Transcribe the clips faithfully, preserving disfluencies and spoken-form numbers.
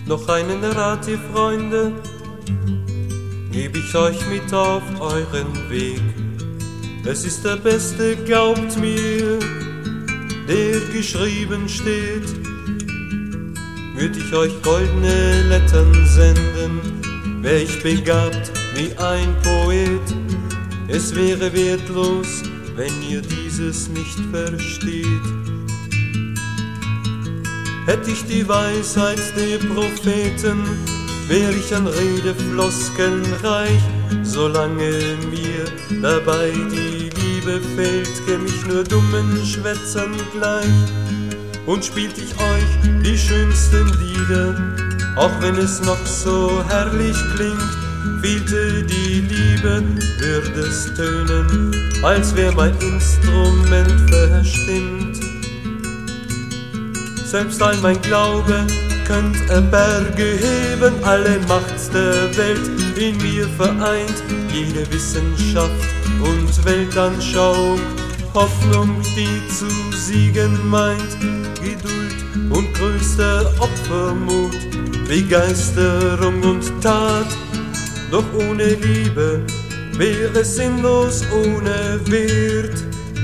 Noch einen Rat, ihr Freunde, geb ich euch mit auf euren Weg. Es ist der beste, glaubt mir, der geschrieben steht. Würd ich euch goldene Lettern senden, wär ich begabt wie ein Poet. Es wäre wertlos, wenn ihr dieses nicht versteht. Hätt ich die Weisheit der Propheten, wär ich an Redefloskeln reich. Solange mir dabei die Liebe fehlt, käm ich nur dummen Schwätzern gleich. Und spielt ich euch die schönsten Lieder, auch wenn es noch so herrlich klingt, fehlte die Liebe, würde es tönen, als wär mein Instrument verstimmt. Selbst all mein Glaube könnt er Berge heben, alle Macht der Welt in mir vereint, jede Wissenschaft und Weltanschauung, Hoffnung, die zu siegen meint, Geduld und größter Opfermut, Begeisterung und Tat. Doch ohne Liebe wäre es sinnlos, ohne Wert.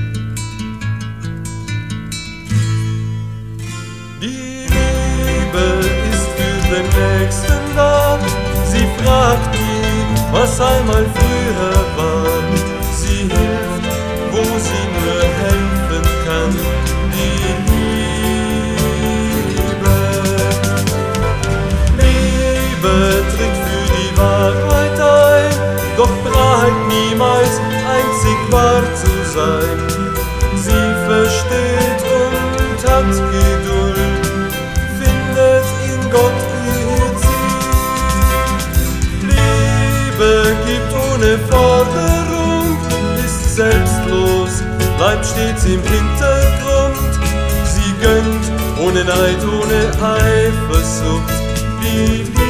Die Liebe ist für den Nächsten da, sie fragt nie, was einmal früher war. Sie hilft, wo sie nur helfen kann. Die Liebe, Liebe tritt für die Wahrheit ein, doch prahlt niemals einzig wahr zu sein. Sie versteht und hat Geduld, findet in Gott ihr Ziel. Liebe gibt ohne Forderung, ist selbstlos, bleibt stets im Hintergrund. Sie gönnt ohne Neid, ohne Eifersucht. Die Liebe,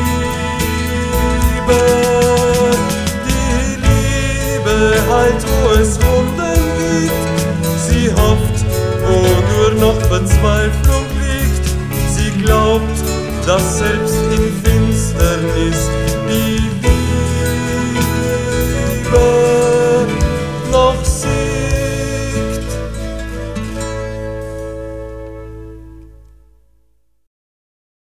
die Liebe heilt, wo es Wunden gibt. Sie hofft, wo nur noch Verzweiflung liegt. Sie glaubt, dass selbst in